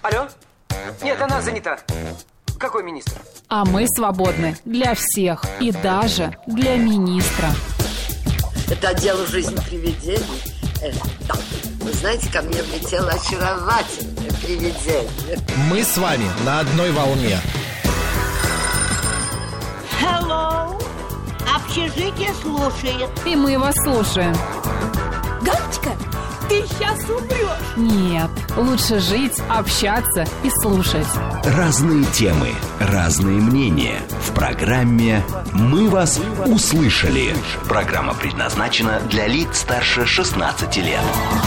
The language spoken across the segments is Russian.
Алло? Нет, она занята. Какой министр? А мы свободны для всех и даже для министра. Это отдел «Жизнь привидений». Да. Вы знаете, ко мне влетело очаровательное привидение. Мы с вами на одной волне. Hello. Общежитие слушает. И мы вас слушаем. Галочка, ты сейчас умрешь. Нет, лучше жить, общаться и слушать. Разные темы, разные мнения. В программе «Мы вас услышали». Программа предназначена для лиц старше 16 лет.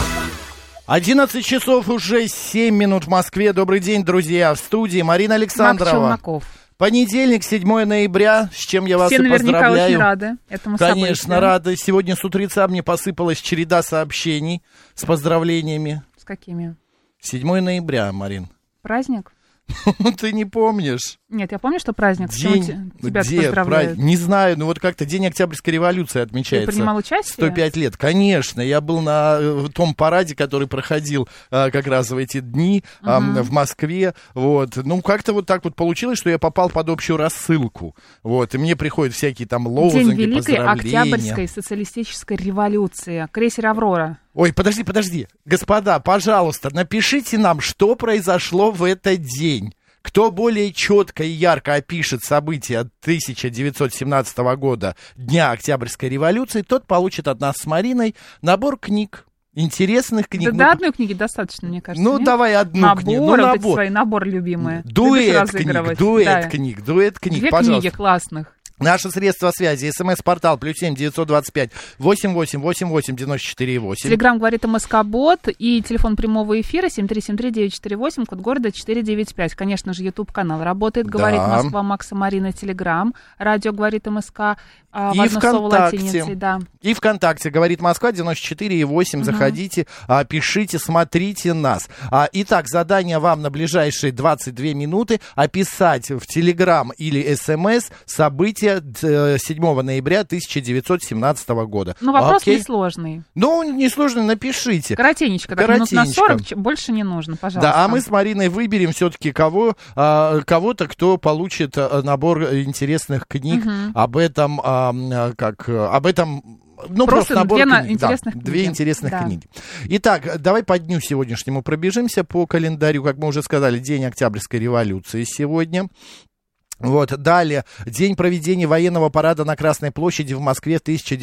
11 часов уже 7 минут в Москве. Добрый день, друзья. В студии Марина Александрова. Марк Челноков. Понедельник, 7 ноября, с чем я вас все и поздравляю. Все наверняка очень рады этому событию. Конечно, рады. Сегодня с утреца мне посыпалась череда сообщений с поздравлениями. С какими? 7 ноября, Марин. Праздник? Ты не помнишь? Нет, я помню, что праздник. День, тебя поздравляют. Не знаю, ну вот как-то День Октябрьской революции отмечается. Ты принимал участие? 105 лет, конечно. Я был на том параде, который проходил как раз в эти дни в Москве. Вот. Ну, как-то вот так вот получилось, что я попал под общую рассылку. Вот. И мне приходят всякие там лозунги, День Великой поздравления. Октябрьской социалистической революции. Крейсер «Аврора». Ой, подожди. Господа, пожалуйста, напишите нам, что произошло в этот день. Кто более четко и ярко опишет события 1917 года, Дня Октябрьской революции, тот получит от нас с Мариной набор книг. Интересных книг. Да, одной книги достаточно, мне кажется. Ну, нет? давай одну книгу. Вот эти свои наборы любимые. Дуэт книг, Две пожалуйста. книги классных. Наши средства связи. СМС-портал +7 925 8888 94 8. Телеграм говорит МСК-бот и телефон прямого эфира 7373948, код города 495. Конечно же, YouTube-канал работает. Говорит Москва, Макса, Марина, Телеграм. Радио говорит МСК. И ВКонтакте. Да. И ВКонтакте говорит Москва 94,8. Заходите, пишите, смотрите нас. Итак, задание вам на ближайшие 22 минуты описать в Телеграм или СМС события 7 ноября 1917 года. Ну, вопрос несложный. Ну, несложный, напишите. Коротенечко, так минут на 40, больше не нужно, пожалуйста. Да, а мы с Мариной выберем все-таки кого-то, кто получит набор интересных книг об этом, ну, просто набор книг. Две интересных книги. Итак, давай по дню сегодняшнему пробежимся по календарю. Как мы уже сказали, День Октябрьской революции сегодня. Вот, далее, день проведения военного парада на Красной площади в Москве в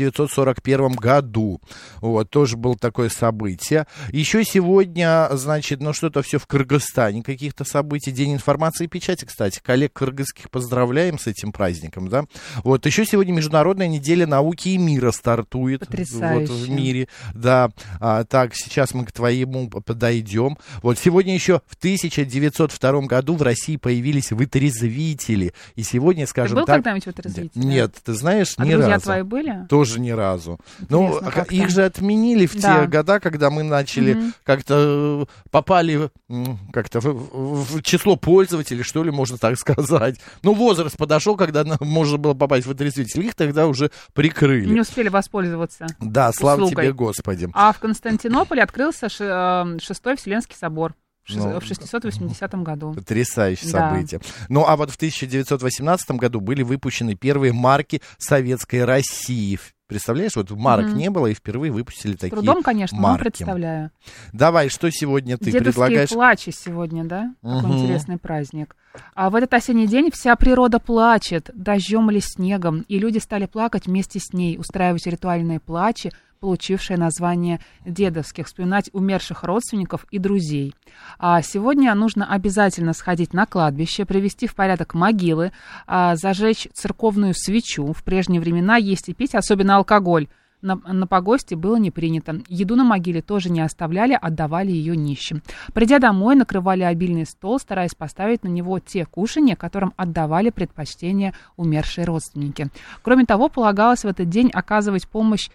1941 году. Вот, тоже было такое событие. Еще сегодня, значит, ну что-то все в Кыргызстане, каких-то событий. День информации и печати, кстати. Коллег кыргызских поздравляем с этим праздником, да. Вот, еще сегодня Международная неделя науки и мира стартует. Потрясающе. Вот, в мире, да. Так, сейчас мы к твоему подойдем. Вот, сегодня еще в 1902 году в России появились вытрезвители. И сегодня, скажем так... Ты был когда-нибудь вытрезвителем? Нет, ты знаешь, ни друзья разу. твои были? Тоже ни разу. Интересно, ну, их же отменили в те года, когда мы начали как-то попали как-то в число пользователей, что ли, можно так сказать. Ну, возраст подошел, когда можно было попасть в вытрезвитель. Их тогда уже прикрыли. Не успели воспользоваться. Да, слава услугой. тебе, Господи. А в Константинополе открылся Шестой Вселенский собор. В 680 году. Потрясающее событие. Ну, а вот в 1918 году были выпущены первые марки Советской России. Представляешь, вот марок не было, и впервые выпустили такие марки. Трудом, конечно, но представляю. Давай, что сегодня ты предлагаешь? Дедовские плачи сегодня, да? Какой интересный праздник. А в этот осенний день вся природа плачет, дождем или снегом, и люди стали плакать вместе с ней, устраивать ритуальные плачи, получившее название дедовских, вспоминать умерших родственников и друзей. А сегодня нужно обязательно сходить на кладбище, привести в порядок могилы, зажечь церковную свечу. В прежние времена есть и пить, особенно алкоголь, на погосте было не принято. Еду на могиле тоже не оставляли, отдавали ее нищим. Придя домой, накрывали обильный стол, стараясь поставить на него те кушанья, которым отдавали предпочтение умершие родственники. Кроме того, полагалось в этот день оказывать помощь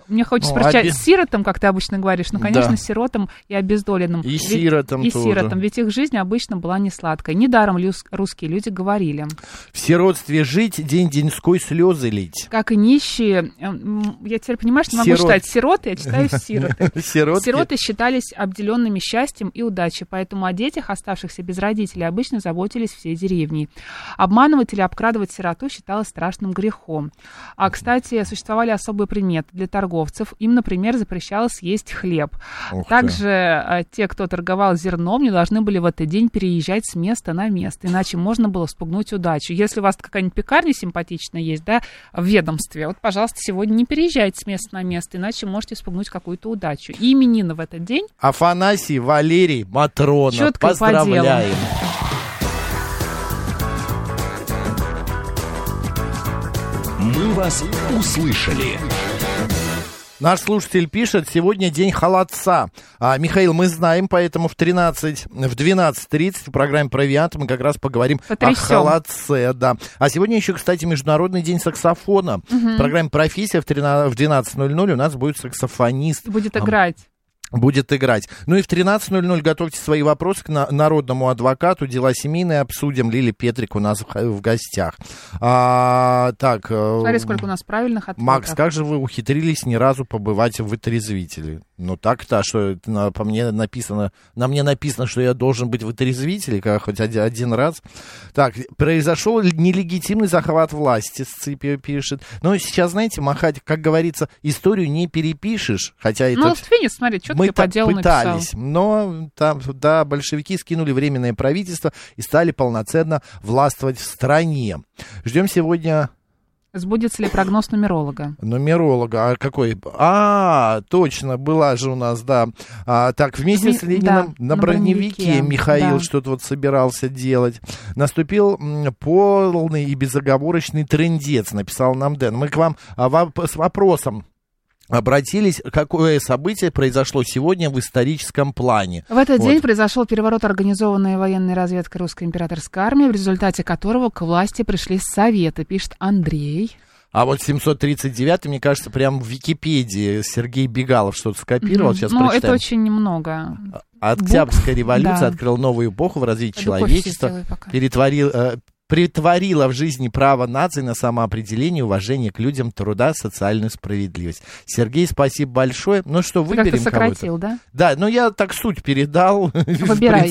Мне хочется спросить, сиротам, как ты обычно говоришь, ну, конечно, сиротам и обездоленным. И сиротам тоже. И сиротам, ведь их жизнь обычно была не сладкой. Недаром русские люди говорили. В сиротстве жить, день-деньской слезы лить. Как и нищие, я теперь, понимаешь, не могу читать сироты, я читаю сироты. Сироты считались обделенными счастьем и удачей, поэтому о детях, оставшихся без родителей, обычно заботились все деревни. Обманывать или обкрадывать сироту считалось страшным грехом. А, кстати, существовали особые приметы для торговцев. Им, например, запрещалось есть хлеб. Также те, кто торговал зерном, не должны были в этот день переезжать с места на место, иначе можно было спугнуть удачу. Если у вас какая-нибудь пекарня симпатичная есть, да, в ведомстве, вот, пожалуйста, сегодня не переезжайте с места на место, иначе можете спугнуть какую-то удачу. И именины в этот день. Афанасий, Валерий, Матрона. Чётко поздравляем. Мы вас услышали. Наш слушатель пишет, сегодня день холодца. Михаил, мы знаем, поэтому в 12:30 в программе «Провиант» мы как раз поговорим о холодце. Да. А сегодня еще, кстати, Международный день саксофона. В программе «Профессия» в 12:00 у нас будет саксофонист. Будет играть. Ну и в 13:00 готовьте свои вопросы к народному адвокату. Дела семейные обсудим. Лили Петрик у нас в гостях. Так. Смотри, сколько у нас правильных ответов. Макс, как же вы ухитрились ни разу побывать в вытрезвителе? Ну так-то, что на мне написано, что я должен быть вытрезвителем, как хоть один раз. Так, произошел нелегитимный захват власти, Сципио пишет. Но сейчас, знаете, махать, как говорится, историю не перепишешь, хотя это... Ну, видишь, смотри, что ты по делу пытались, написал. Но там, да, большевики скинули временное правительство и стали полноценно властвовать в стране. Ждем сегодня... Сбудется ли прогноз нумеролога? Нумеролога, а какой? Точно, была же у нас, да. Так, вместе с Лениным на броневике Михаил что-то вот собирался делать. Наступил полный и безоговорочный трындец, написал нам Дэн. Мы к вам с вопросом обратились, какое событие произошло сегодня в историческом плане. В этот день произошел переворот, организованный военной разведкой русской императорской армии, в результате которого к власти пришли советы, пишет Андрей. А вот 739, мне кажется, прям в Википедии Сергей Бегалов что-то скопировал. Сейчас прочитаем. Это очень немного. Октябрьская революция открыла новую эпоху в развитии человечества, притворила в жизни право нации на самоопределение, уважение к людям, труда, социальную справедливость. Сергей, спасибо большое. Ну что, выберем кого-то. Ты сократил, да? Да, но я так суть передал. Выбирай.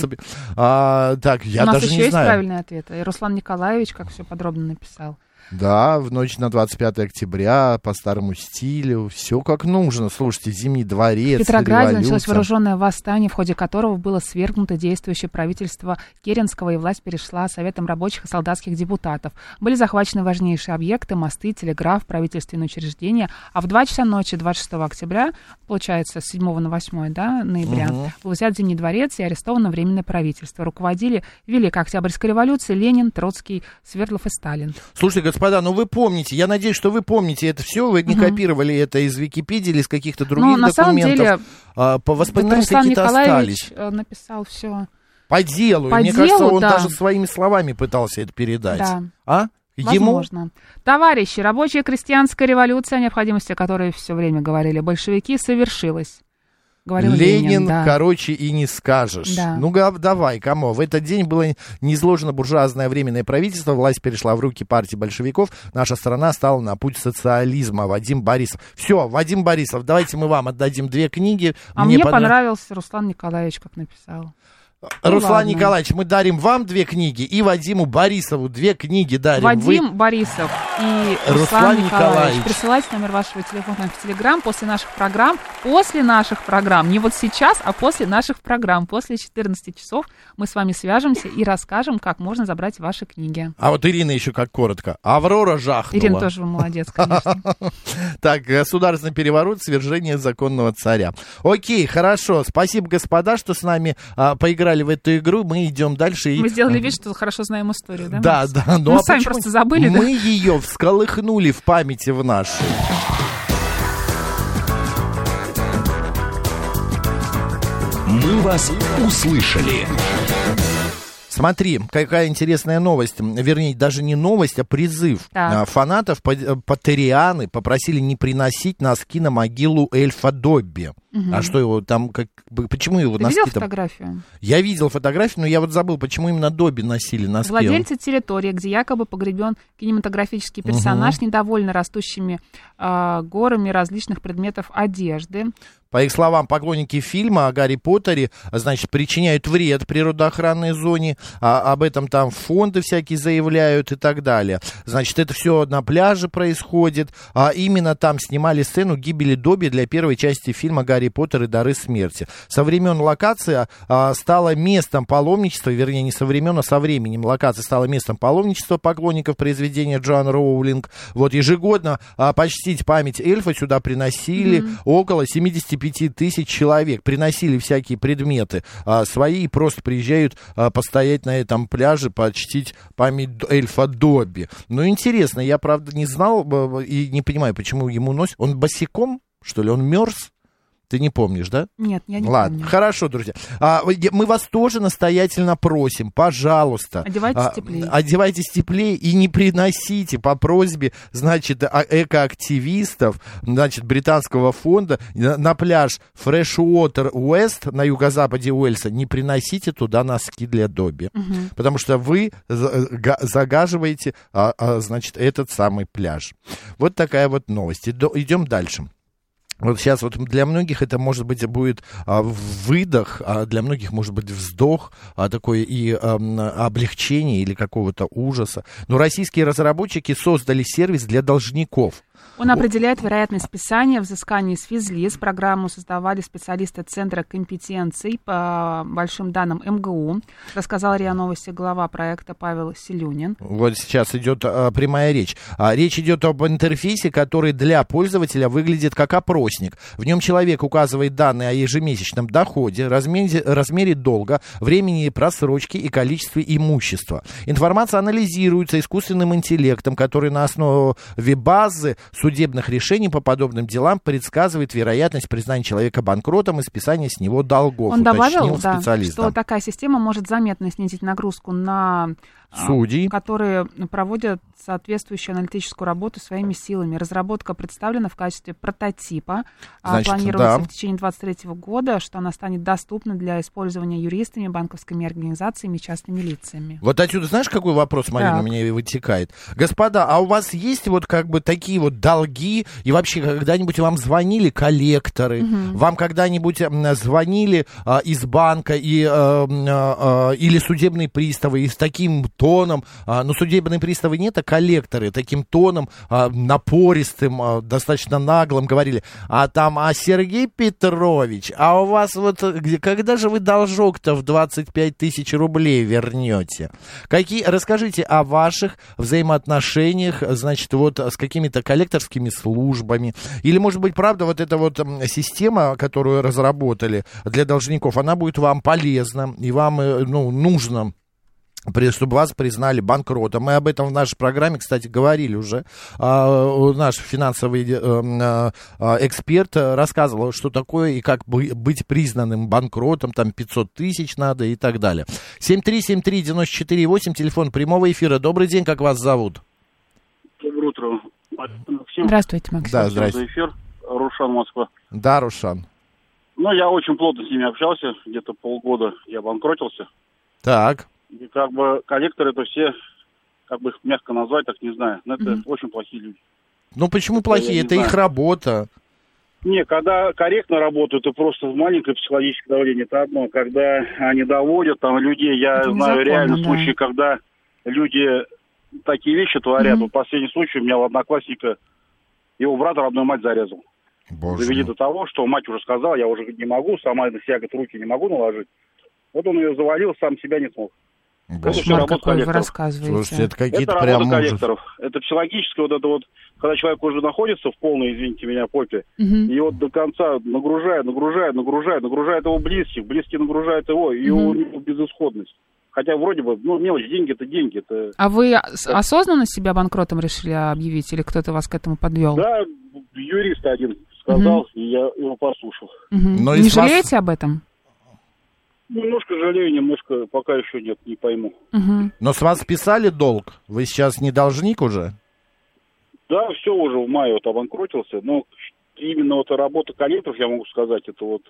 Так, я даже не знаю. У нас еще есть правильный ответ. И Руслан Николаевич, как все подробно написал. Да, в ночь на 25 октября, по старому стилю, все как нужно. Слушайте, Зимний дворец, в Петрограде революция. началось вооруженное восстание, в ходе которого было свергнуто действующее правительство Керенского, и власть перешла Советом рабочих и солдатских депутатов. Были захвачены важнейшие объекты, мосты, телеграф, правительственные учреждения. А в 2 часа ночи 26 октября, получается, с 7 на 8 ноября, был взят Зимний дворец и арестовано Временное правительство. Руководили Великой Октябрьской революцией Ленин, Троцкий, Свердлов и Сталин. Слушайте, господа, ну вы помните, я надеюсь, что вы помните это все, вы не копировали это из Википедии или из каких-то других документов. На самом деле, по воспоминаниям какие-то остались. Написал все. По делу. По Мне делу, кажется, он да. даже своими словами пытался это передать. Да. Возможно. Ему? Товарищи, рабочая крестьянская революция, о необходимости которой все время говорили большевики, совершилась. Говорил Ленин, да. Короче, и не скажешь. Да. Ну, давай, кому? В этот день было низложено буржуазное временное правительство, власть перешла в руки партии большевиков, наша страна стала на путь социализма. Вадим Борисов. Все, Вадим Борисов, давайте мы вам отдадим 2 книги. Мне понравился Руслан Николаевич, как написал. Руслан Николаевич, мы дарим вам 2 книги и Вадиму Борисову 2 книги дарим. Вадим Борисов и Руслан Николаевич. Присылайте номер вашего телефона в Телеграм после наших программ. Не вот сейчас, а после наших программ. После 14 часов мы с вами свяжемся и расскажем, как можно забрать ваши книги. А вот Ирина еще как коротко. Аврора жахнула. Ирина тоже молодец, конечно. Так, государственный переворот, свержение законного царя. Окей, хорошо. Спасибо, господа, что с нами поиграли в эту игру, мы идем дальше. Мы сделали вид, что хорошо знаем историю, да? Да, да. Мы сами просто забыли, да? Мы ее всколыхнули в памяти в нашей. Мы вас услышали. Смотри, какая интересная новость, вернее, даже не новость, а призыв. Фанатов Поттерианы попросили не приносить носки на могилу эльфа Добби. А что его там, почему его носки там? Видел фотографию? Я видел фотографию, но я вот забыл, почему именно Добби носили носки. Владельцы территории, где якобы погребен кинематографический персонаж, недовольны растущими горами различных предметов одежды. По их словам, поклонники фильма о Гарри Поттере, значит, причиняют вред природоохранной зоне, об этом там фонды всякие заявляют и так далее. Значит, это все на пляже происходит, а именно там снимали сцену гибели Добби для первой части фильма «Гарри Поттер и дары смерти». Со времен локация стала местом паломничества, вернее, не со времен, а со временем локация стала местом паломничества поклонников произведения Джоан Роулинг. Вот ежегодно почтить память эльфа сюда приносили около 75 тысяч человек, приносили всякие предметы свои и просто приезжают постоять на этом пляже, почтить память эльфа Добби. Ну, интересно, я, правда, не знал и не понимаю, почему ему носят. Он босиком, что ли, он мерз? Ты не помнишь, да? Нет, я не Ладно, помню. Хорошо, друзья. Мы вас тоже настоятельно просим, пожалуйста. Одевайтесь теплее. Одевайтесь теплее и не приносите по просьбе, значит, экоактивистов, значит, британского фонда на пляж Freshwater West на юго-западе Уэльса. Не приносите туда носки для Добби. Потому что вы загаживаете, значит, этот самый пляж. Вот такая вот новость. Идем дальше. Вот сейчас вот для многих это, может быть, будет выдох, а для многих, может быть, вздох, такое и облегчение или какого-то ужаса. Но российские разработчики создали сервис для должников. Он определяет вероятность списания, взыскания с физлиц. Программу создавали специалисты Центра компетенций по большим данным МГУ, рассказал РИА Новости глава проекта Павел Селюнин. Вот сейчас идет прямая речь. Речь идет об интерфейсе, который для пользователя выглядит как опросник. В нем человек указывает данные о ежемесячном доходе, размере долга, времени просрочки и количестве имущества. Информация анализируется искусственным интеллектом, который на основе базы судебных решений по подобным делам предсказывает вероятность признания человека банкротом и списания с него долгов. Он добавил, что такая система может заметно снизить нагрузку на судей, которые проводят соответствующую аналитическую работу своими силами. Разработка представлена в качестве прототипа. Планируется в течение 2023 года, что она станет доступна для использования юристами, банковскими организациями и частными лицами. Вот отсюда, знаешь, какой вопрос, Марина, у меня вытекает? Господа, а у вас есть вот как бы такие вот долги, и вообще когда-нибудь вам звонили коллекторы, вам когда-нибудь звонили из банка или судебные приставы и с таким тоном, но судебные приставы нет, а коллекторы таким тоном напористым, достаточно наглым говорили: Сергей Петрович, а у вас вот, когда же вы должок-то в 25 тысяч рублей вернете? Расскажите о ваших взаимоотношениях, значит, вот с какими-то коллекторскими службами, или, может быть, правда, вот эта вот система, которую разработали для должников, она будет вам полезна, и вам, нужно, чтобы вас признали банкротом. Мы об этом в нашей программе, кстати, говорили уже. Наш финансовый эксперт рассказывал, что такое и как быть признанным банкротом, там 500 тысяч надо и так далее. 7373948, телефон прямого эфира. Добрый день, как вас зовут? Доброе утро. Максим. Здравствуйте, Максим. Да, здравствуйте. Эфир. Рушан, Москва. Да, Рушан. Я очень плотно с ними общался, где-то полгода я банкротился. Так. И как бы коллекторы это все, как бы их мягко назвать, так не знаю, но это очень плохие люди. Ну почему плохие? Это их работа. Не, когда корректно работают, это просто маленькое психологическое давление, это одно. Когда они доводят там людей, я знаю реально случаи, когда люди такие вещи творят. Вот последний случай у меня у одноклассника, его брата родной мать зарезал. Довели до того, что мать уже сказала, я уже не могу, сама на себя руки не могу наложить. Вот он ее завалил, сам себя не смог. Кошмар какой вы рассказываете. Слушайте, это какие-то это прям работа коллекторов. Это психологическое когда человек уже находится в полной, извините меня, попе, и вот до конца нагружает его близких, близкие нагружают его, и у него безысходность. Хотя вроде бы, мелочь, деньги это деньги. А вы осознанно себя банкротом решили объявить, или кто-то вас к этому подвел? Да, юрист один сказал, и я его послушал. Не жалеете об этом? Немножко жалею, немножко пока еще нет, не пойму. Но с вас списали долг? Вы сейчас не должник уже? Да, все уже в мае вот обанкротился, но именно вот работа коллекторов, я могу сказать, это вот...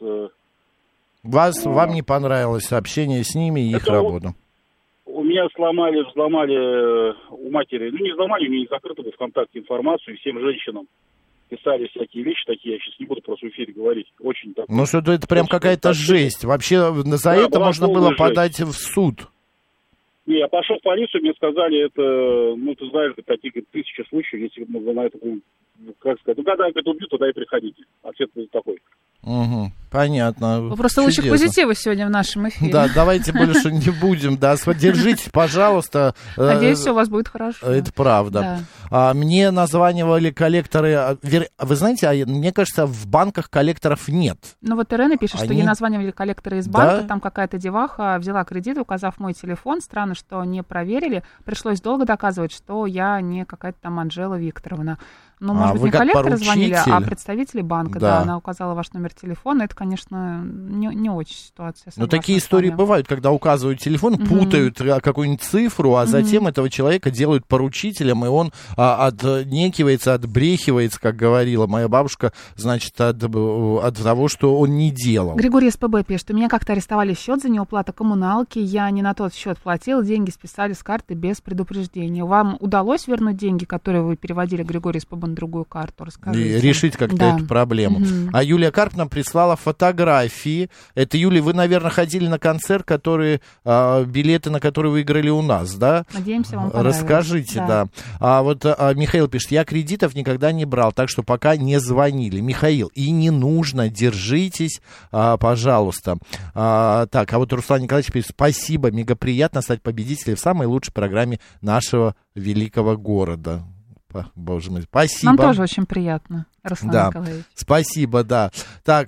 Вам не понравилось общение с ними и их работа? Вот, у меня взломали у матери, ну не взломали, у меня не закрыто было ВКонтакте информацию, всем женщинам писали всякие вещи такие, я сейчас не буду просто в эфире говорить, очень так. Ну что-то это прям какая-то жесть, вообще за это можно было подать в суд. Не, я пошел в полицию, мне сказали, это, ну, ты знаешь, такие 1000 случаев, если мы на это будем, как сказать, ну, когда это убьют, тогда и приходите. Ответ будет такой. Угу, понятно. Вы просто лучик позитива сегодня в нашем эфире. Да, давайте больше не будем, да, держитесь, пожалуйста. Надеюсь, все у вас будет хорошо. Это правда. Да. Мне названивали коллекторы, вы знаете, мне кажется, в банках коллекторов нет. Ну вот Ирена пишет, что ей названивали коллекторы из банка, да? Там какая-то деваха взяла кредит, указав мой телефон, странно, что не проверили, пришлось долго доказывать, что я не какая-то там Анжела Викторовна. Ну, может быть, не коллекторы звонили, а представители банка, да, она указала ваш номер телефона, это, конечно, не очень ситуация. Но такие истории бывают, когда указывают телефон, путают какую-нибудь цифру, а затем этого человека делают поручителем, и он отнекивается, отбрехивается, как говорила моя бабушка, значит, от того, что он не делал. Григорий СПБ пишет, у меня как-то арестовали счет за неуплату коммуналки, я не на тот счет платил, деньги списали с карты без предупреждения. Вам удалось вернуть деньги, которые вы переводили, Григорий СПБ, на другую карту? Расскажите. Решить как-то эту проблему. А Юлия Карп нам прислала фотографии. Это, Юлия, вы, наверное, ходили на концерт, билеты на которые выиграли у нас, да? Надеемся, вам понравилось. Расскажите, да. А вот Михаил пишет, я кредитов никогда не брал, так что пока не звонили. Михаил, и не нужно, держитесь, пожалуйста. Так, а вот Руслан Николаевич пишет, спасибо, мега приятно стать победителем в самой лучшей программе нашего великого города. Боже мой, спасибо. Нам тоже очень приятно, Руслан Николаевич. Спасибо, да. Так,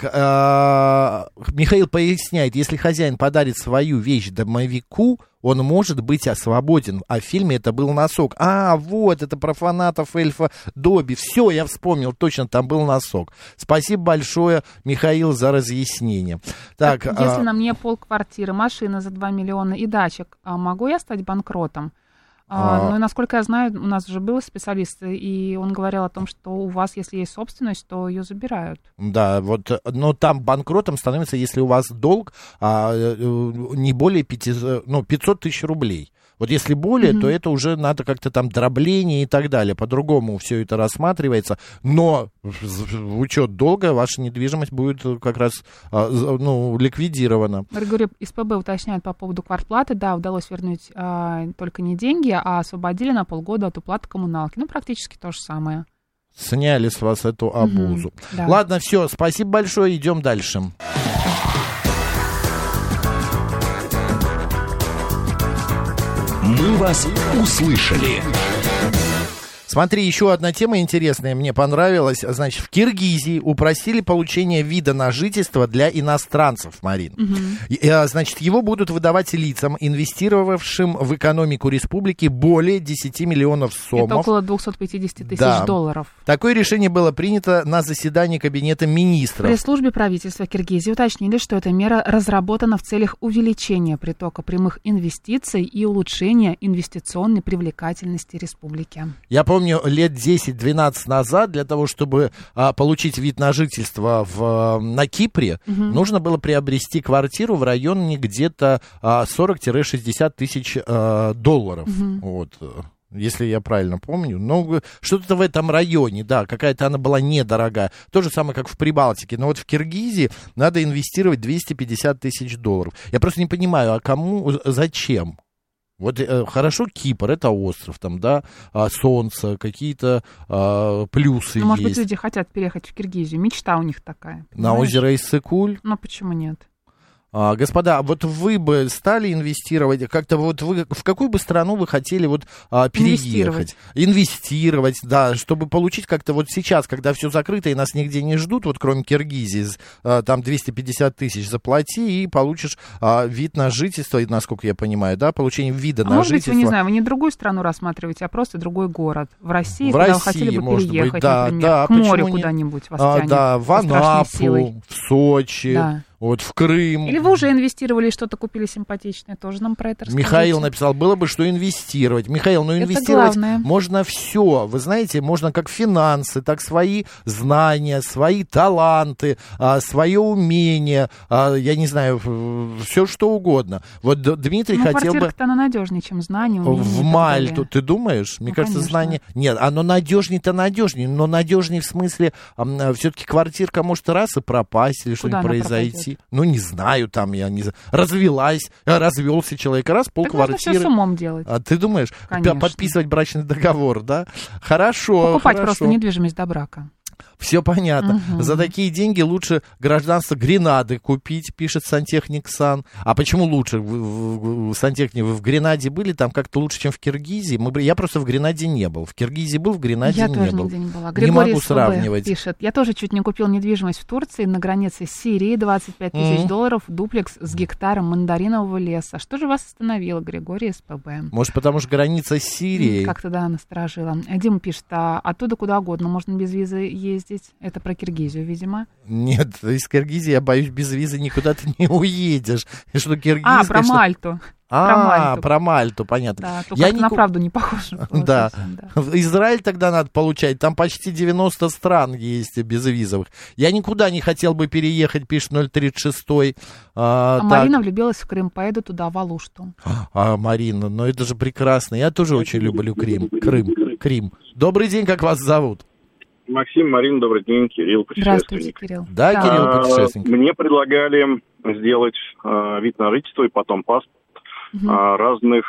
Михаил поясняет, если хозяин подарит свою вещь домовику, он может быть свободен. А в фильме это был носок. Вот, это про фанатов эльфа Добби. Все, я вспомнил, точно, там был носок. Спасибо большое, Михаил, за разъяснение. Так, если на мне полквартиры, машина за 2 миллиона и дачек, могу я стать банкротом? Ну, насколько я знаю, у нас уже был специалист, и он говорил о том, что у вас, если есть собственность, то ее забирают. Да, вот, но там банкротом становится, если у вас долг не более 500 тысяч рублей. Вот если более, то это уже надо как-то там дробление и так далее. По-другому все это рассматривается. Но в учет долга ваша недвижимость будет как раз ликвидирована. Григорий из ПБ уточняет по поводу квартплаты. Да, удалось вернуть только не деньги, а освободили на полгода от уплаты коммуналки. Ну, практически то же самое. Сняли с вас эту обузу. Да. Ладно, все, спасибо большое, идем дальше. Мы вас услышали. Смотри, еще одна тема интересная, мне понравилась. Значит, в Киргизии упростили получение вида на жительство для иностранцев, Марин. Значит, его будут выдавать лицам, инвестировавшим в экономику республики более 10 миллионов сомов. Это около 250 тысяч долларов. Такое решение было принято на заседании Кабинета министров. В пресс-службе правительства Киргизии уточнили, что эта мера разработана в целях увеличения притока прямых инвестиций и улучшения инвестиционной привлекательности республики. Я помню, лет 10-12 назад для того, чтобы получить вид на жительство на Кипре, нужно было приобрести квартиру в районе где-то 40-60 тысяч долларов. Вот. Если я правильно помню. Но что-то в этом районе, да, какая-то она была недорогая. То же самое, как в Прибалтике. Но вот в Киргизии надо инвестировать 250 тысяч долларов. Я просто не понимаю, а кому, зачем? Вот хорошо, Кипр, это остров, там, да, солнце, какие-то плюсы есть. Может быть, люди хотят переехать в Киргизию, мечта у них такая. На озеро Иссык-Куль? Ну, почему нет? Господа, вот вы бы стали инвестировать, как-то вот вы, в какую бы страну вы хотели вот переехать? Инвестировать, да, чтобы получить как-то вот сейчас, когда все закрыто и нас нигде не ждут, вот кроме Киргизии, там 250 тысяч заплати и получишь вид на жительство, насколько я понимаю, да, получение вида на может жительство. Быть, вы не знаю, вы не другую страну рассматриваете, а просто другой город. В России, куда вы хотели бы переехать, быть, да, например, да, к морю куда-нибудь вас тянет. Да, в Анапу, в Сочи. Да. Вот в Крым. Или вы уже инвестировали и что-то купили симпатичное, тоже нам про это расскажите. Михаил написал, было бы что инвестировать. Михаил, ну инвестировать можно все. Вы знаете, можно как финансы, так свои знания, свои таланты, свое умение, я не знаю, все что угодно. Вот Дмитрий хотел бы... квартирка-то она надежнее, чем знания, умения. В Мальту, ты думаешь? Мне кажется, знания... Нет, оно надежнее-то надежнее, но надежнее в смысле, все-таки квартирка может раз и пропасть или что-нибудь произойти. Ну, не знаю, там, я не знаю, развелся человек, раз, полквартиры. Так можно все с умом делать. А ты думаешь, подписывать брачный договор, да? Хорошо. Покупать просто недвижимость до брака. Все понятно. За такие деньги лучше гражданство Гренады купить, пишет сантехник Сан. А почему лучше? Сантехник, вы в Гренаде были? Там как-то лучше, чем в Киргизии? Я просто в Гренаде не был. В Киргизии был, в Гренаде не был. Я тоже нигде не была. Не могу сравнивать. Пишет. Я тоже чуть не купил недвижимость в Турции на границе с Сирией. 25 тысяч долларов, дуплекс с гектаром мандаринового леса. Что же вас остановило, Григорий СПБ? Может, потому что граница с Сирией? Как-то, да, насторожила. Дима пишет, оттуда куда угодно можно без визы ездить. Это про Киргизию, видимо. Нет, из Киргизии, я боюсь, без визы никуда ты не уедешь. Что Киргизия, про Мальту. Про Мальту, понятно. Да, только на правду не похоже. Да. Израиль тогда надо получать, там почти 90 стран есть безвизовых. Я никуда не хотел бы переехать, пишет 036. Марина влюбилась в Крым, поеду туда, в Алушту. Марина, ну это же прекрасно. Я тоже очень люблю Крым. Добрый день, как вас зовут? Максим, Марина, добрый день, Кирилл, путешественник. Здравствуйте, Кирилл. Да, Кирилл, путешественник. Мне предлагали сделать вид на жительство и потом паспорт разных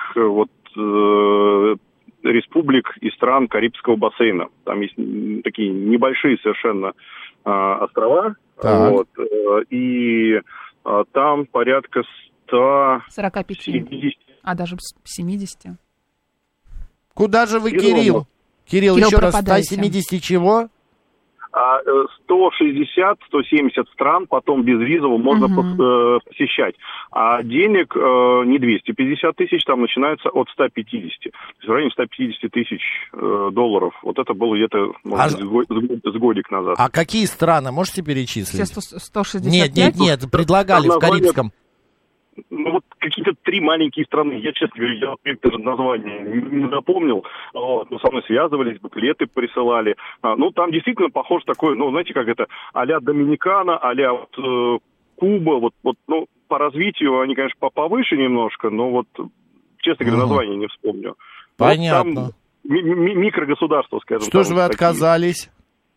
республик и стран Карибского бассейна. Там есть такие небольшие совершенно острова. Вот, и там порядка 145. 70. Даже 70. Куда же вы, Кирилл? Кирилл, еще раз, 170 чего? 160, 170 стран, потом безвизово можно посещать. А денег не 250 тысяч, там начинается от 150. То есть в районе 150 тысяч долларов. Вот это было где-то, может быть, с годик назад. А какие страны можете перечислить? Все 165? Нет, предлагали в Карибском. Ну, вот какие-то 3 маленькие страны. Я, честно говоря, даже название не запомнил. Вот. Но со мной связывались, буклеты присылали. Ну, там действительно похож такой, ну, знаете, как это, а-ля Доминикана, а-ля Куба. Ну, по развитию они, конечно, повыше немножко, но вот, честно говоря, название не вспомню. Понятно. Вот там микрогосударство, скажем. Что же вы отказались?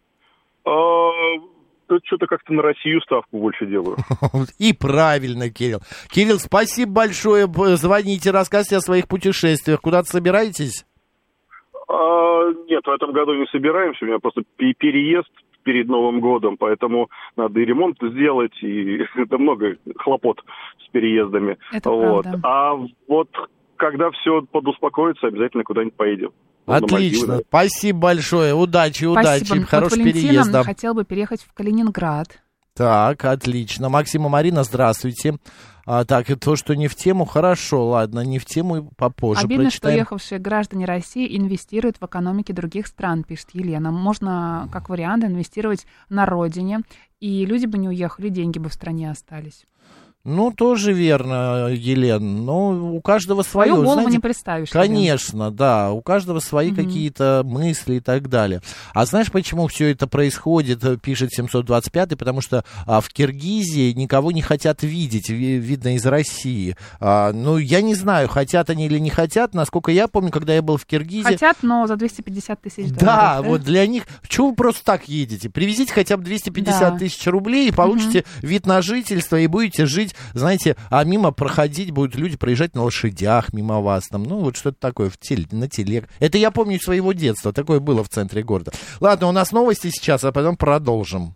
Что-то как-то на Россию ставку больше делаю. И правильно, Кирилл. Кирилл, спасибо большое. Звоните, рассказывайте о своих путешествиях. Куда-то собираетесь? Нет, в этом году не собираемся. У меня просто переезд перед Новым годом, поэтому надо и ремонт сделать, и это много хлопот с переездами. Это правда. А вот когда все подуспокоится, обязательно куда-нибудь поедем. Отлично. Спасибо большое. Удачи. Хорошего переезда. Хотел бы переехать в Калининград. Так, отлично. Максим и Марина, здравствуйте. Так, и то, что не в тему, хорошо, ладно, не в тему, попозже обидно, прочитаем. что уехавшие граждане России инвестируют в экономике других стран, пишет Елена. Можно, как вариант, инвестировать на родине, и люди бы не уехали, деньги бы в стране остались. Ну, тоже верно, Елена. Но у каждого свое. Свою голову знаете, не представишь. Конечно, себе. Да. У каждого свои какие-то мысли и так далее. А знаешь, почему все это происходит, пишет 725-й? Потому что в Киргизии никого не хотят видеть, видно, из России. Ну, я не знаю, хотят они или не хотят. Насколько я помню, когда я был в Киргизии... Хотят, но за 250 тысяч долларов. Да, вот для них... Чего вы просто так едете? Привезите хотя бы 250 тысяч рублей и получите вид на жительство, и будете жить, знаете, а мимо проходить будут люди проезжать на лошадях мимо вас, там, ну, вот что-то такое, на телег. Это я помню из своего детства, такое было в центре города. Ладно, у нас новости сейчас, а потом продолжим.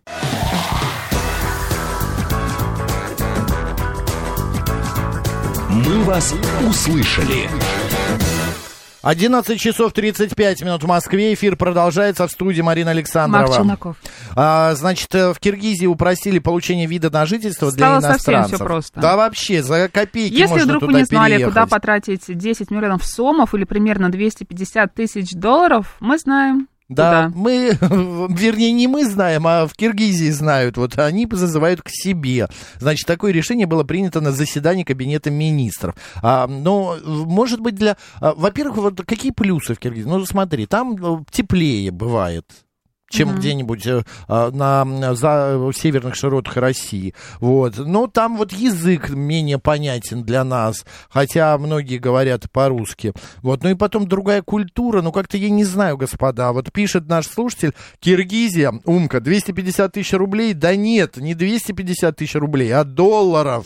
Мы вас услышали. 11 часов 35 минут в Москве. Эфир продолжается, в студии Марина Александрова. Марк Челноков. Значит, в Киргизии упростили получение вида на жительство Стало для иностранцев. Совсем все просто. Да вообще, за копейки Если можно вдруг туда вы не знали, переехать. куда потратить 10 миллионов сомов или примерно 250 тысяч долларов, мы знаем. Да, мы, вернее, не мы знаем, а в Киргизии знают. Вот они зазывают к себе. Значит, такое решение было принято на заседании Кабинета министров. Но, может быть, во-первых, вот какие плюсы в Киргизии? Ну, смотри, там теплее бывает, чем где-нибудь на северных широтах России. Вот. Но там вот язык менее понятен для нас, хотя многие говорят по-русски. Вот. Ну и потом другая культура, ну как-то я не знаю, господа. Вот пишет наш слушатель, Киргизия, Умка, 250 тысяч рублей. Да нет, не 250 тысяч рублей, а долларов.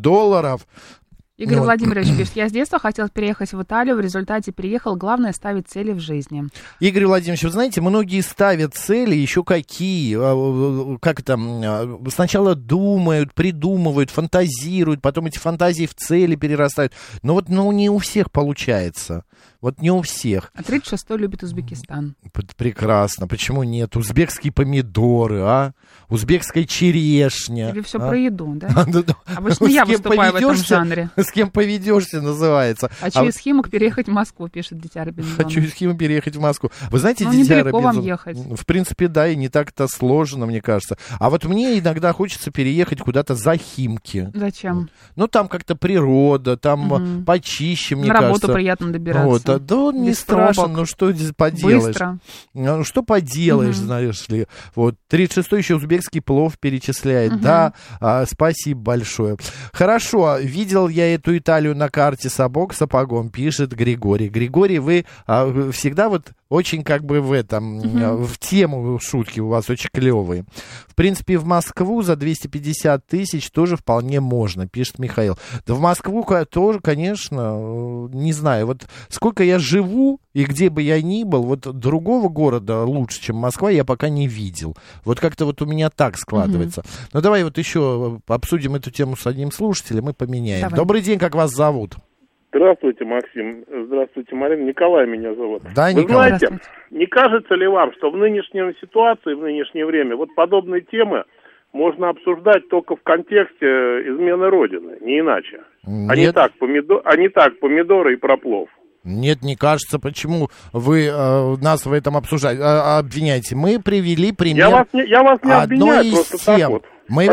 Игорь Владимирович пишет, я с детства хотел переехать в Италию, в результате переехал, главное ставить цели в жизни. Игорь Владимирович, вы знаете, многие ставят цели, еще какие, как это, сначала думают, придумывают, фантазируют, потом эти фантазии в цели перерастают, но вот не у всех получается. Вот не у всех. А 36-й любит Узбекистан. Прекрасно. Почему нет? Узбекские помидоры, узбекская черешня. Или все про еду, да? Обычно я выступаю в этом жанре. С кем поведешься, называется. Хочу из Химок переехать в Москву, пишет Дитя Робинзона. Хочу из Химок переехать в Москву. Вы знаете, Дитя Робинзона? Вам ехать. В принципе, да, и не так-то сложно, мне кажется. А вот мне иногда хочется переехать куда-то за Химки. Зачем? Ну, там как-то природа, там почище, мне кажется. На работу приятно добираться. Да, не страшно, ну что здесь поделаешь? Быстро. Ну что поделаешь, знаешь ли. Вот, 36-й еще узбекский плов перечисляет. Да, спасибо большое. Хорошо, видел я эту Италию на карте сапог сапогом, пишет Григорий. Григорий, вы всегда вот очень как бы в тему шутки у вас очень клевые. В принципе, в Москву за 250 тысяч тоже вполне можно, пишет Михаил. Да в Москву тоже, конечно, не знаю. Вот сколько я живу, и где бы я ни был, вот другого города лучше, чем Москва, я пока не видел. Вот как-то вот у меня так складывается. Но давай вот еще обсудим эту тему с одним слушателем и поменяем. Давай. Добрый день, как вас зовут? Здравствуйте, Максим. Здравствуйте, Марина. Николай меня зовут. Да, Вы Николай. знаете, не кажется ли вам, что в нынешней ситуации, в нынешнее время, вот подобные темы можно обсуждать только в контексте измены Родины, не иначе? А не так помидоры и проплов. Нет, не кажется. Почему вы нас в этом обвиняете? Мы привели пример. Я вас не обвиняю, просто так вот. Мы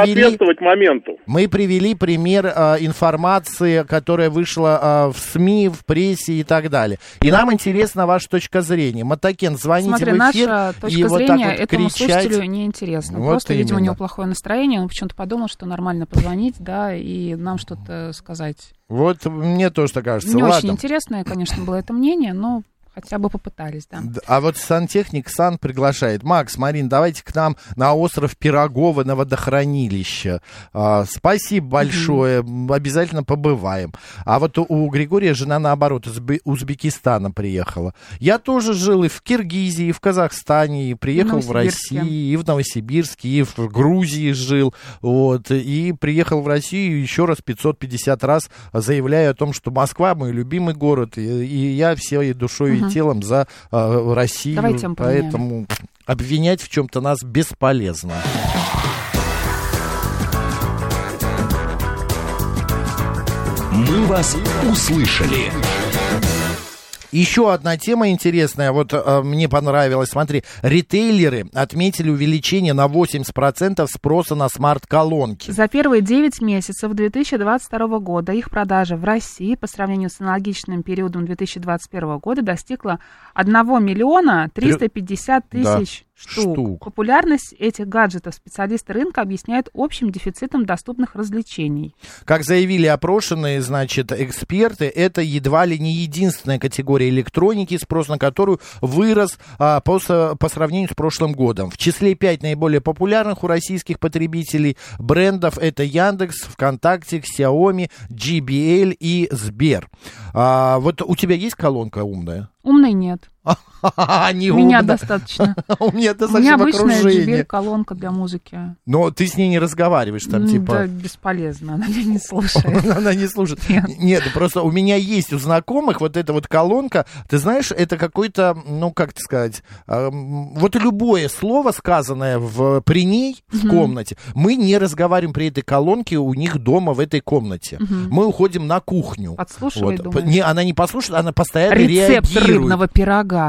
привели пример информации, которая вышла в СМИ, в прессе и так далее. И нам интересна ваша точка зрения. Матакен, звоните в эфир. Наша точка зрения этому слушателю неинтересна. Вот просто, видимо, у него плохое настроение. Он почему-то подумал, что нормально позвонить, да, и нам что-то сказать. Вот мне тоже так кажется. Не очень интересное, конечно, было это мнение, но... Хотя бы попытались, да. А вот сантехник Сан приглашает. Макс, Марин, давайте к нам на остров Пирогово, на водохранилище. Спасибо большое. Обязательно побываем. А вот у Григория жена, наоборот, из Узбекистана приехала. Я тоже жил и в Киргизии, и в Казахстане, и приехал в Россию, и в Новосибирске, и в Грузии жил. Вот, и приехал в Россию еще раз 550 раз, заявляю о том, что Москва мой любимый город, и я всей душой и телом за Россию, поэтому обвинять в чем-то нас бесполезно. Мы вас услышали. Еще одна тема интересная, вот мне понравилась, смотри, ритейлеры отметили увеличение на 80% спроса на смарт-колонки. За первые 9 месяцев 2022 года их продажа в России по сравнению с аналогичным периодом 2021 года достигла 1 миллиона 350 тысяч штук. Популярность этих гаджетов специалисты рынка объясняют общим дефицитом доступных развлечений. Как заявили опрошенные, значит, эксперты, это едва ли не единственная категория электроники, спрос на которую вырос по сравнению с прошлым годом. В числе 5 наиболее популярных у российских потребителей брендов это Яндекс, ВКонтакте, Xiaomi, JBL и Сбер. Вот у тебя есть колонка умная? Умной нет. У меня достаточно. У меня достаточно в окружении. У меня обычная JBL-колонка для музыки. Но ты с ней не разговариваешь там, типа... Да, бесполезно, она меня не слушает. Она не слушает. Нет, просто у меня есть у знакомых вот эта вот колонка. Ты знаешь, это какой-то, ну, как это сказать, вот любое слово, сказанное при ней в комнате, мы не разговариваем при этой колонке у них дома в этой комнате. Мы уходим на кухню. Подслушивает, думаешь? Она не послушает, она постоянно реагирует. Рецепт рыбного пирога.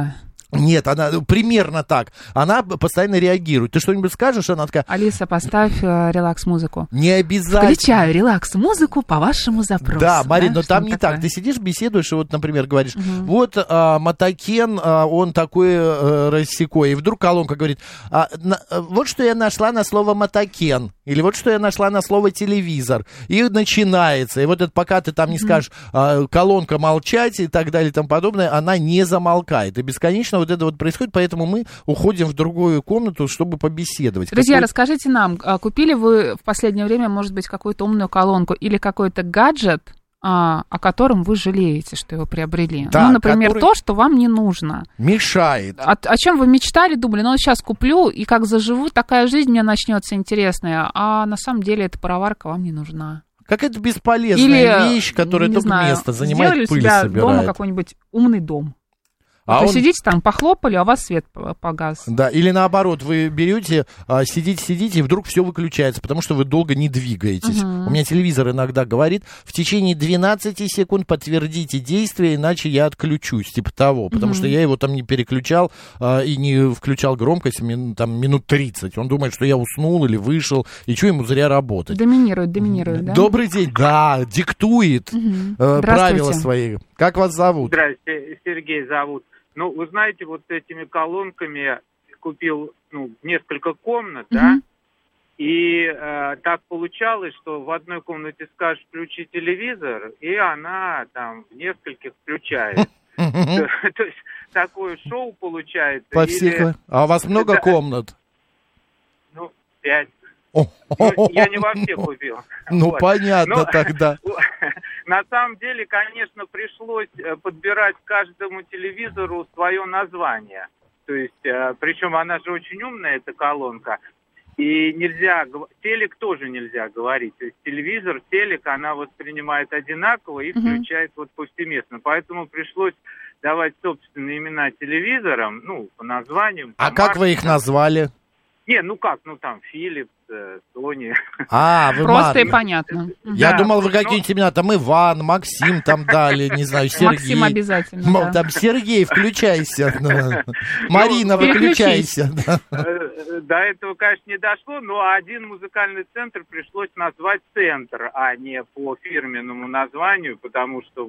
Нет, она примерно так. Она постоянно реагирует. Ты что-нибудь скажешь, она такая... Алиса, поставь релакс-музыку. Не обязательно. Включаю релакс-музыку по вашему запросу. Да, Марин, но там не такое? так. Ты сидишь, беседуешь, и вот, например, говоришь, вот Мотокен, он такой рассекой. И вдруг колонка говорит, вот что я нашла на слово Мотокен. Или вот что я нашла на слово телевизор. И начинается. И вот это пока ты там не скажешь, колонка молчать и так далее и тому подобное, она не замолкает. И бесконечно вот это вот происходит, поэтому мы уходим в другую комнату, чтобы побеседовать. Друзья, расскажите нам, купили вы в последнее время, может быть, какую-то умную колонку или какой-то гаджет, о котором вы жалеете, что его приобрели? Да, ну, например, то, что вам не нужно. Мешает. О чем вы мечтали, думали, ну, сейчас куплю, и как заживу, такая жизнь мне начнется интересная, а на самом деле эта пароварка вам не нужна. Какая-то бесполезная вещь, которая только место занимает, пыль собирает. Сделали у себя дома какой-нибудь умный дом. Вы сидите там, похлопали, а у вас свет погас. Да, или наоборот, вы берете, сидите, и вдруг все выключается, потому что вы долго не двигаетесь. У меня телевизор иногда говорит, в течение 12 секунд подтвердите действие, иначе я отключусь, типа того. Потому что я его там не переключал и не включал громкость там, минут 30. Он думает, что я уснул или вышел, и что ему зря работать. Доминирует, да? Добрый день, да, диктует правила свои. Как вас зовут? Здравствуйте, Сергей зовут. Ну, вы знаете, вот этими колонками купил, несколько комнат, да, и так получалось, что в одной комнате скажешь включи телевизор, и она там в нескольких включает. То есть такое шоу получается. А у вас много комнат? 5. Я не во все купил. Понятно тогда. На самом деле, конечно, пришлось подбирать каждому телевизору свое название. То есть, причем она же очень умная, эта колонка. И нельзя, телек тоже нельзя говорить. То есть телевизор, телек, она воспринимает одинаково и включает вот повсеместно. Поэтому пришлось давать собственные имена телевизорам, по названиям. А как вы их назвали? Там Philips, Sony. Вы просто и понятно. Я думал, вы какие-нибудь имена, там Иван, Максим там дали, не знаю, Сергей. Максим обязательно, Там Сергей, включайся. Марина, выключайся. До этого, конечно, не дошло, но один музыкальный центр пришлось назвать «Центр», а не по фирменному названию, потому что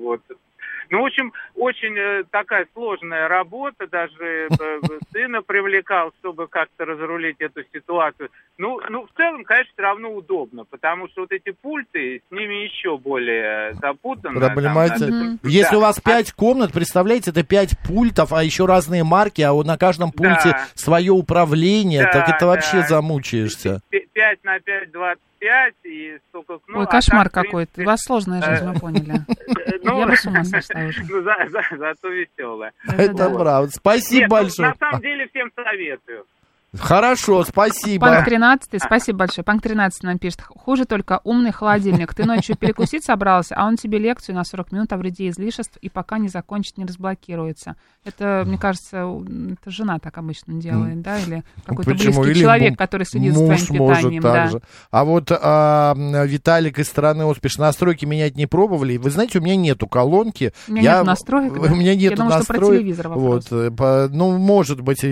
в общем, очень такая сложная работа, даже сына привлекал, чтобы как-то разрулить эту ситуацию. В целом, конечно, все равно удобно, потому что вот эти пульты, с ними еще более запутанно. Понимаете? Если у вас 5 комнат, представляете, это 5 пультов, а еще разные марки, а на каждом пульте свое управление, так это вообще замучаешься. 5 на 5, 25 и столько кнопок. Ой, кошмар какой-то. У вас сложная жизнь, мы поняли. Я бы с ума сошла уже. Зато веселая. Это правда. Спасибо большое. На самом деле всем советую. Хорошо, спасибо. Панк 13, спасибо большое. Панк 13 нам пишет, хуже только умный холодильник. Ты ночью перекусить собрался, а он тебе лекцию на 40 минут о вреде излишеств, и пока не закончит, не разблокируется. Это, мне кажется, это жена так обычно делает, да? Или какой-то близкий человек, который следит за твоим питанием. Да. А вот Виталик из страны Оспиш, настройки менять не пробовали. Вы знаете, у меня нету колонки. У меня нет настроек. У меня нету настроек. Я думала, что про телевизор вопрос. Может быть,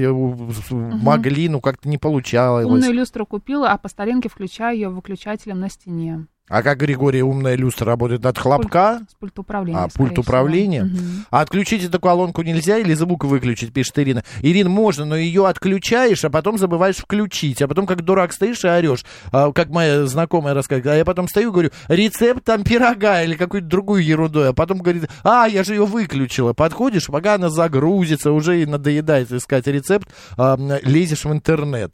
могли, как-то не получалось. Умную люстру купила, а по старинке включаю ее выключателем на стене. А как, Григорий, умная люстра работает от хлопка? С пульт управления. Пульт управления? А отключить эту колонку нельзя или звук выключить, пишет Ирина. Ирина, можно, но ее отключаешь, а потом забываешь включить. А потом как дурак стоишь и орешь. Как моя знакомая рассказывает. А я потом стою и говорю, рецепт там пирога или какую-то другую ерундой. А потом говорит, я же ее выключила. Подходишь, пока она загрузится, уже и надоедает искать рецепт, лезешь в интернет.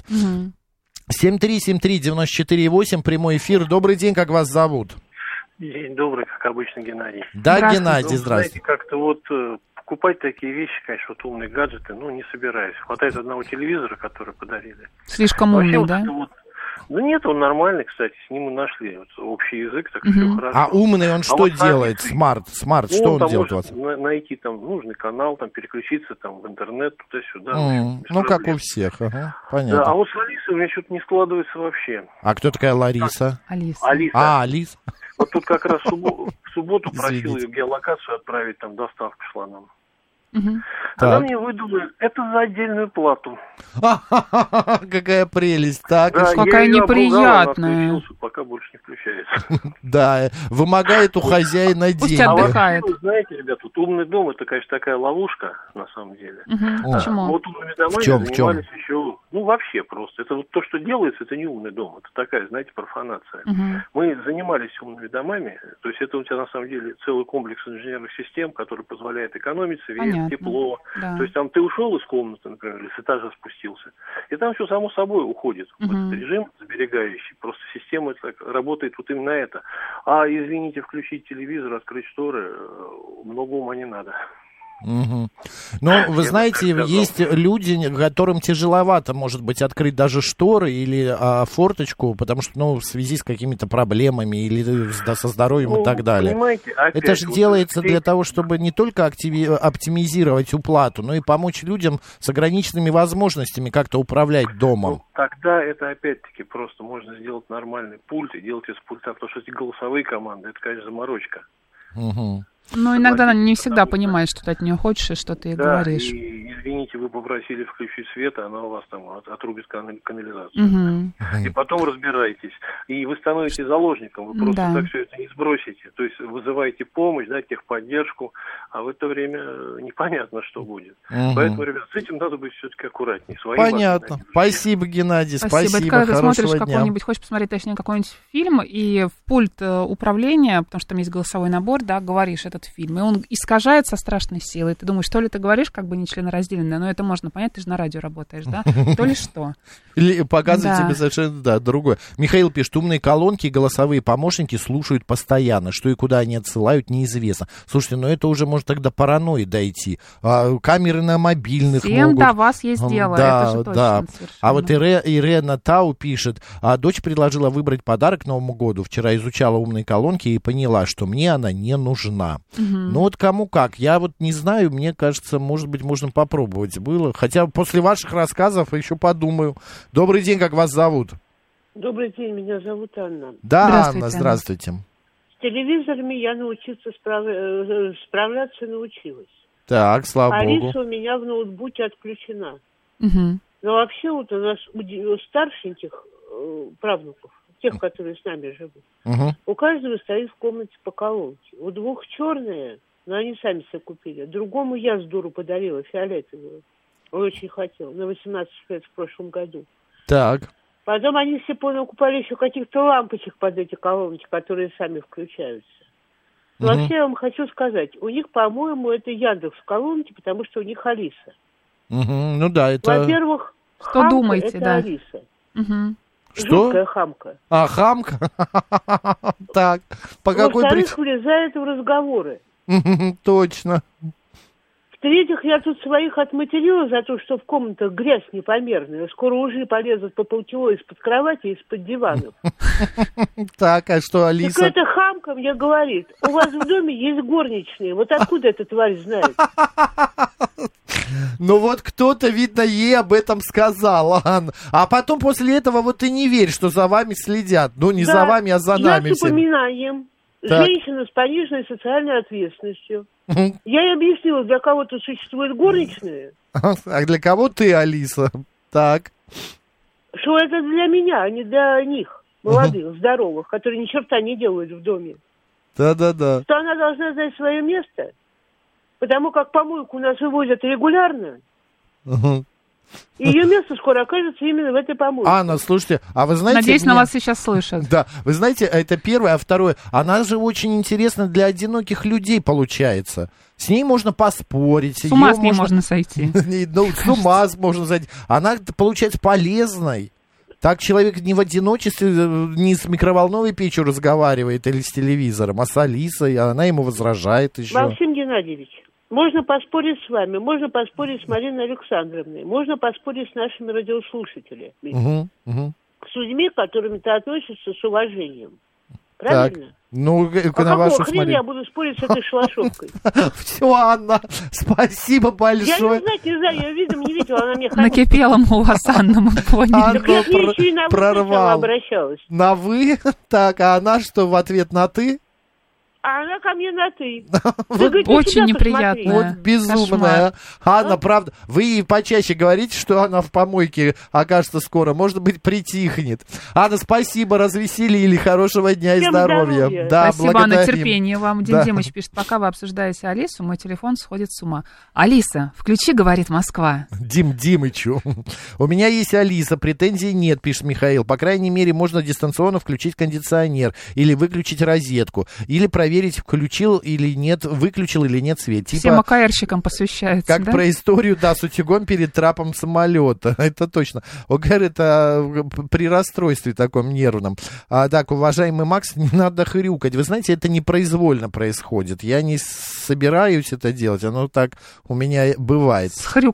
7373948, прямой эфир. Добрый день, как вас зовут? День добрый, как обычно, Геннадий. Да, Геннадий, здравствуйте. Знаете, как-то покупать такие вещи, конечно, умные гаджеты, не собираюсь. Хватает одного телевизора, который подарили. Слишком умный, да? Нет, он нормальный, кстати, с ним мы нашли общий язык, так все хорошо. А умный он что делает? Смарт, что он делает у вас? Найти нужный канал, переключиться в интернет, туда-сюда. Как у всех, понятно. Да, а вот с Алисой у меня что-то не складывается вообще. А кто такая Лариса? Алиса. Алиса. Вот тут как раз в субботу просил ее геолокацию отправить, доставка шла нам. Она мне выдала это за отдельную плату. Какая прелесть, так? Да, какая неприятная. Пока больше не включается. Да, вымогает у хозяина деньги. Пусть отдыхает. Вы знаете, ребята, вот умный дом, это, конечно, такая ловушка, на самом деле. Почему? Вот умными домами занимались еще, вообще просто. Это вот то, что делается, это не умный дом. Это такая, знаете, профанация. Мы занимались умными домами, то есть это у тебя, на самом деле, целый комплекс инженерных систем, который позволяет экономить свет, тепло. Да. То есть там ты ушел из комнаты, например, или с этажа спустился, и там все само собой уходит в этот режим сберегающий. Просто система работает вот именно это. А, извините, включить телевизор, открыть шторы, много ума не надо. Но, вы знаете, есть люди, которым тяжеловато, может быть, открыть даже шторы или форточку, потому что, в связи с какими-то проблемами или со здоровьем и так далее. Это же делается для того, чтобы не только оптимизировать уплату, но и помочь людям с ограниченными возможностями как-то управлять домом. Тогда это, опять-таки, просто можно сделать нормальный пульт и делать из пульта, потому что эти голосовые команды, это, конечно, заморочка. Но иногда она не всегда понимает, что ты от нее хочешь и что ты ей говоришь. И, извините, вы попросили включить свет, а она у вас там отрубит канализацию. И потом разбираетесь. И вы становитесь заложником, вы просто так все это не сбросите. То есть вызываете помощь, техподдержку, а в это время непонятно, что будет. Поэтому, ребят, с этим надо быть все-таки аккуратнее. Понятно. Спасибо, Геннадий, спасибо. Это когда ты смотришь дня. какой-нибудь, хочешь посмотреть, точнее, какой-нибудь фильм, и в пульт управления, потому что там есть голосовой набор, говоришь этот фильм, и он искажает со страшной силой. Ты думаешь, то ли ты говоришь как бы нечленораздельное, но это можно понять, ты же на радио работаешь, да? То ли что. Или показывает тебе совершенно, другое. Михаил пишет, умные колонки и голосовые помощники слушают постоянно, что и куда они отсылают, неизвестно. Слушайте, это уже может тогда паранойи дойти. Камеры на мобильных Всем могут... до вас есть дело, это же точно совершенно. А вот Ирена Тау пишет, дочь предложила выбрать подарок к Новому году. Вчера изучала умные колонки и поняла, что мне она не нужна. Кому как. Я не знаю, мне кажется, может быть, можно попробовать было. Хотя после ваших рассказов еще подумаю. Добрый день, как вас зовут? Добрый день, меня зовут Анна. Да, Анна, здравствуйте. С телевизорами я научиться справляться научилась. Так, слава богу. Алиса у меня в ноутбуке отключена. Но вообще у нас у старшеньких правнуков, тех, которые с нами живут, у каждого стоит в комнате по колонке. У двух черные, но они сами себе купили. Другому я с дуру подарила, фиолетовую. Он очень хотел, на 18 лет в прошлом году. Так. Потом они все покупали еще каких-то лампочек под эти колонки, которые сами включаются. Но вообще я вам хочу сказать, у них, по-моему, это Яндекс колонки, потому что у них Алиса. Это... Во-первых, что думаете, это Алиса. Что? Жуткая хамка. Хамка? Так, по какой причине? Во-вторых, влезает в разговоры. Точно. В-третьих, я тут своих отматерила за то, что в комнатах грязь непомерная. Скоро уже полезут по полкило из-под кровати, из-под диванов. Так, а что Алиса? Так эта хамка мне говорит, у вас в доме есть горничные. Вот откуда эта тварь знает? Кто-то, видно, ей об этом сказал, Анна. А потом после этого ты не верь, что за вами следят. Не за вами, а за нами. Я с упоминанием. Женщина с пониженной социальной ответственностью. Я ей объяснила, для кого-то существует горничные. А для кого ты, Алиса? Так. Что это для меня, а не для них, молодых, здоровых, которые ни черта не делают в доме. Да-да-да. Что она должна знать свое место, потому как помойку у нас вывозят регулярно. Ее место скоро окажется именно в этой помойке. Анна, слушайте, а вы знаете... Надеюсь, на вас сейчас слышат. Да, вы знаете, это первое, а второе, она же очень интересна для одиноких людей получается. С ней можно поспорить. С ума с ней можно сойти. С ума можно сойти. Она получается полезной. Так человек не в одиночестве, не с микроволновой печью разговаривает или с телевизором, а с Алисой, а она ему возражает еще. Максим Геннадьевич, можно поспорить с вами, можно поспорить с Мариной Александровной, можно поспорить с нашими радиослушателями, с людьми, к которым ты относишься с уважением. Правильно? Так, на вашу хрень я буду спорить с этой шалашовкой? Все, Анна, спасибо большое. Я не знаю, я видом не видела, она мне накипела у вас, Анна, мы поняли. Так я к ней еще и на вы сначала обращалась. На вы? Так, а она что, в ответ на ты? а она ко мне на «ты». Очень неприятно. Вот безумная. Анна, правда, вы ей почаще говорите, что она в помойке окажется скоро. Может быть, притихнет. Анна, спасибо, развеселили. Хорошего дня и здоровья. Да, спасибо, Анна, терпения вам. Дим Димыч пишет, пока вы обсуждаете Алису, мой телефон сходит с ума. Алиса, включи, говорит Москва. Дим Димычу. У меня есть Алиса, претензий нет, пишет Михаил. По крайней мере, можно дистанционно включить кондиционер или выключить розетку, или проверить, включил или нет, выключил или нет свет. Типа, всем ОКРщикам посвящается, как про историю, да, с утюгом перед трапом самолета. Это точно. ОКР это при расстройстве таком нервном. Так, уважаемый Макс, не надо хрюкать. Вы знаете, это непроизвольно происходит. Я не собираюсь это делать, оно так у меня бывает.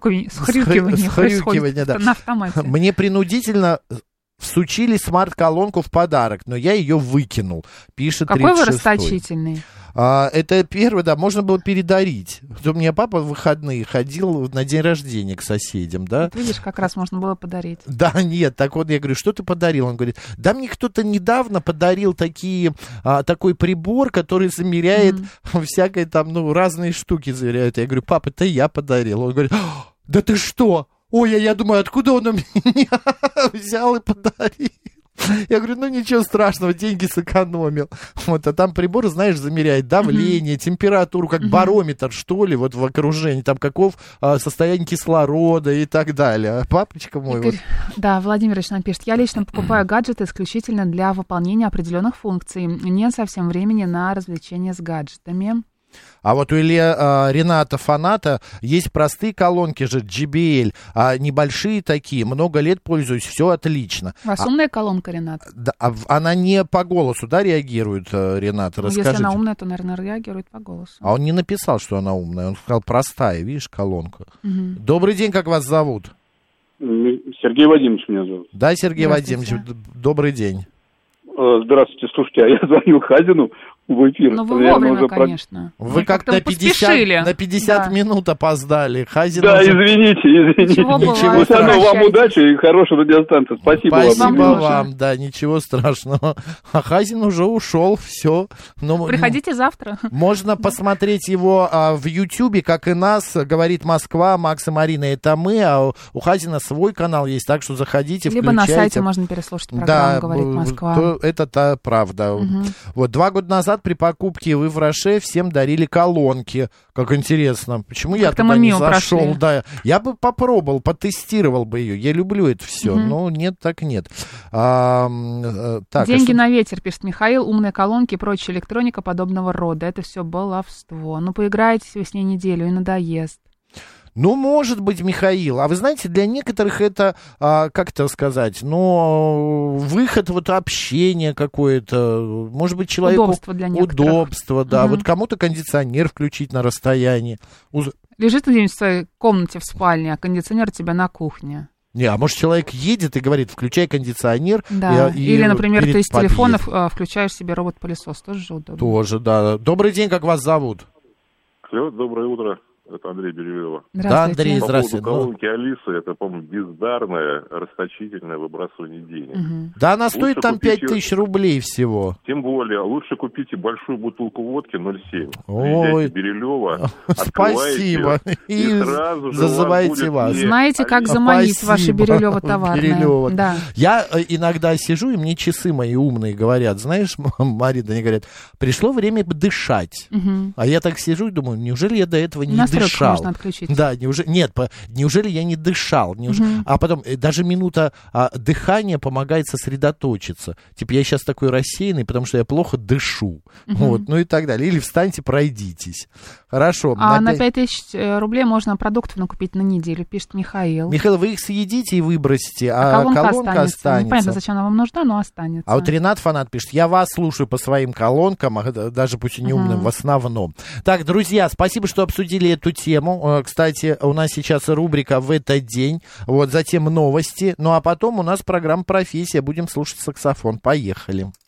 Схрюкивание да. На автомате. Мне принудительно всучили смарт-колонку в подарок, но я ее выкинул, пишет 36-й. Какой вы расточительный. Это первое, да, можно было передарить. У меня папа в выходные ходил на день рождения к соседям, да. Вот видишь, как раз можно было подарить. Да, нет, так вот я говорю, что ты подарил? Он говорит, да мне кто-то недавно подарил такой прибор, который замеряет всякое там, разные штуки замеряет. Я говорю, папа, это я подарил. Он говорит, да ты что? Ой, я думаю, откуда он у меня взял и подарил? Я говорю, ничего страшного, деньги сэкономил. Вот, а там прибор, знаешь, замеряет давление, температуру, как барометр, что ли, вот в окружении, там каков состояние кислорода и так далее. Папочка мой. Игорь, да, Владимир нам пишет, я лично покупаю гаджеты исключительно для выполнения определенных функций. Нет совсем времени на развлечения с гаджетами. А вот у Рената Фаната есть простые колонки же, JBL, небольшие такие, много лет пользуюсь, все отлично. У вас умная колонка, Ренат? Да, она не по голосу, да, реагирует, Ренат? Расскажите. Если она умная, то, наверное, реагирует по голосу. А он не написал, что она умная, он сказал простая, видишь, колонка. Добрый день, как вас зовут? Сергей Вадимович меня зовут. Да, Сергей Вадимович, добрый день. Здравствуйте, слушайте, а я звоню Хазину в эфир. Ну, вы вовремя, конечно. Вы как-то на 50 минут опоздали. Хазин да, извините. Ничего, вам удачи и хорошей радиостанции. Спасибо вам. Да, ничего страшного. А Хазин уже ушел, все. Приходите завтра. Можно посмотреть его в Ютьюбе, как и нас, говорит Москва, Макс и Марина, это мы, а у Хазина свой канал есть, так что заходите, включайте. Либо на сайте можно переслушать программу, говорит Москва. Это правда. Вот 2 года назад при покупке в Ивраше всем дарили колонки. Как интересно. Почему я туда не зашел? Да, я бы попробовал, потестировал бы ее. Я люблю это все. Но нет, так нет. Деньги на ветер, пишет Михаил. Умные колонки и прочая электроника подобного рода. Это все баловство. Поиграетесь вы с ней неделю и надоест. Может быть, Михаил. А вы знаете, для некоторых это, как это сказать, выход, общение какое-то. Может быть, человеку... Удобство для некоторых. Удобство, да. Вот кому-то кондиционер включить на расстоянии. Лежит где-нибудь в своей комнате в спальне, а кондиционер у тебя на кухне. А может, человек едет и говорит, включай кондиционер. Да. Или, например, ты из телефона включаешь себе робот-пылесос. Тоже же удобно. Тоже, да. Добрый день, как вас зовут? Алло, доброе утро. Это Андрей Беревилов. Да, Андрей, здравствуйте. По поводу колонки Алисы, это, по-моему, бездарное, расточительное выбрасывание денег. Да, она стоит лучше там 5000 рублей всего. Тем более, лучше купите большую бутылку водки 0,7. Ой, Берилева, спасибо. И сразу же зазывайте вас. Знаете, как заманить ваши Бирюлева товарные. Да. Я иногда сижу, и мне часы мои умные говорят, знаешь, Марина, они говорят, пришло время дышать. А я так сижу и думаю, неужели я до этого не дышал? Можно отключить. Да, неужели я не дышал? А потом даже минута дыхания помогает сосредоточиться. Типа я сейчас такой рассеянный, потому что я плохо дышу. И так далее. Или встаньте, пройдитесь. Хорошо. На 5000 рублей можно продуктов накупить на неделю, пишет Михаил. Михаил, вы их съедите и выбросите, а колонка останется. Понятно, зачем она вам нужна, но останется. А вот Ренат Фанат пишет, я вас слушаю по своим колонкам, даже пусть и не умным, в основном. Так, друзья, спасибо, что обсудили эту тему. Кстати, у нас сейчас рубрика «В этот день», затем новости, а потом у нас программа «Профессия», будем слушать саксофон. Поехали.